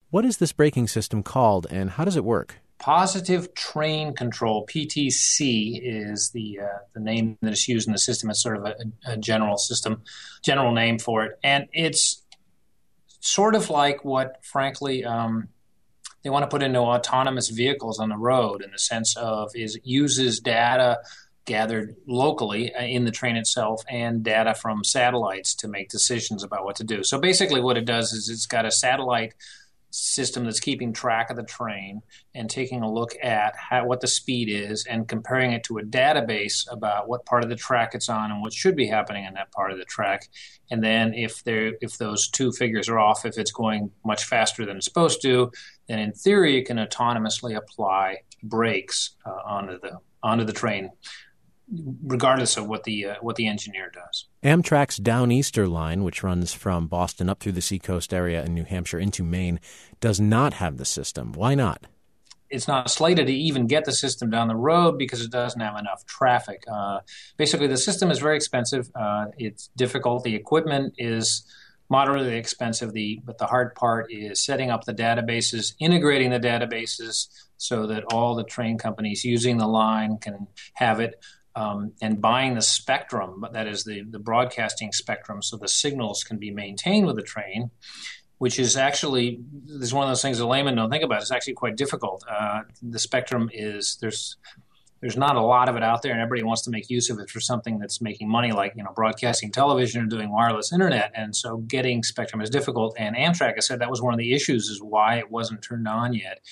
What is this braking system called, and how does it work? Positive Train Control, PTC, is the name that is used in the system. It's sort of a general name for it. And it's sort of like what, frankly, they want to put into autonomous vehicles on the road, in the sense of it uses data gathered locally in the train itself and data from satellites to make decisions about what to do. So basically what it does is it's got a satellite system that's keeping track of the train and taking a look at what the speed is and comparing it to a database about what part of the track it's on and what should be happening in that part of the track. And then if those two figures are off, if it's going much faster than it's supposed to, then in theory it can autonomously apply brakes onto the train, regardless of what the engineer does. Amtrak's Downeaster line, which runs from Boston up through the Seacoast area in New Hampshire into Maine, does not have the system. Why not? It's not slated to even get the system down the road because it doesn't have enough traffic. Basically, the system is very expensive. It's difficult. The equipment is moderately expensive. But the hard part is setting up the databases, integrating the databases so that all the train companies using the line can have it. And buying the spectrum, that is the broadcasting spectrum, so the signals can be maintained with the train, which is actually, this is one of those things that laymen don't think about. It's actually quite difficult. The spectrum there's not a lot of it out there, and everybody wants to make use of it for something that's making money, like broadcasting television or doing wireless internet. And so getting spectrum is difficult. And Amtrak has said that was one of the issues, is why it wasn't turned on yet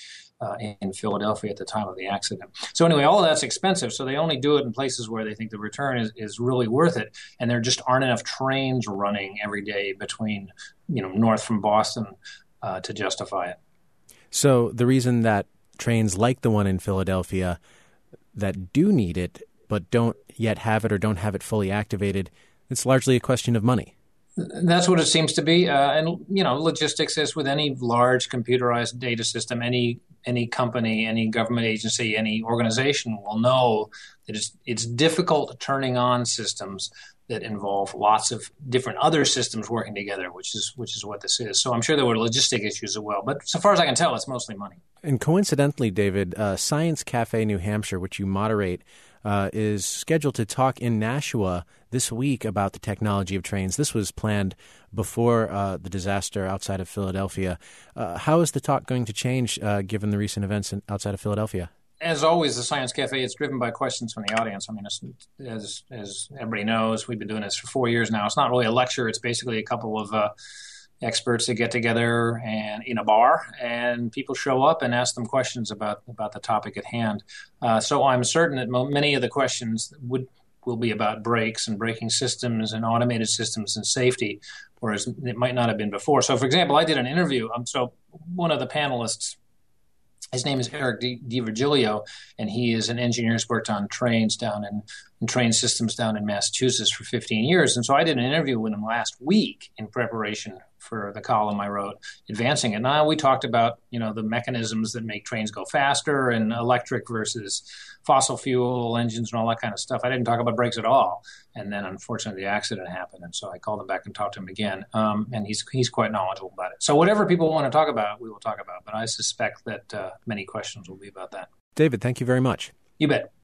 in Philadelphia at the time of the accident. So anyway, all of that's expensive. So they only do it in places where they think the return is really worth it. And there just aren't enough trains running every day between, north from Boston to justify it. So the reason that trains like the one in Philadelphia that do need it but don't yet have it or don't have it fully activated, it's largely a question of money. That's what it seems to be. And logistics, as with any large computerized data system, any company, any government agency, any organization will know that it's difficult turning on systems that involve lots of different other systems working together, which is what this is. So I'm sure there were logistic issues as well. But so far as I can tell, it's mostly money. And coincidentally, David, Science Cafe New Hampshire, which you moderate, is scheduled to talk in Nashua this week about the technology of trains. This was planned before the disaster outside of Philadelphia. How is the talk going to change given the recent events outside of Philadelphia? As always, the Science Cafe, it's driven by questions from the audience. I mean, as everybody knows, we've been doing this for 4 years now. It's not really a lecture. It's basically a couple of experts that get together and in a bar, and people show up and ask them questions about the topic at hand. So I'm certain that many of the questions will be about brakes and braking systems and automated systems and safety, whereas it might not have been before. So, for example, I did an interview. So one of the panelists, his name is Eric DiVirgilio, and he is an engineer who's worked on trains and train systems down in Massachusetts for 15 years. And so I did an interview with him last week in preparation for the column I wrote, advancing it. Now we talked about, the mechanisms that make trains go faster and electric versus fossil fuel engines and all that kind of stuff. I didn't talk about brakes at all. And then unfortunately the accident happened. And so I called him back and talked to him again. And he's quite knowledgeable about it. So whatever people want to talk about, we will talk about. But I suspect that many questions will be about that. David, thank you very much. You bet.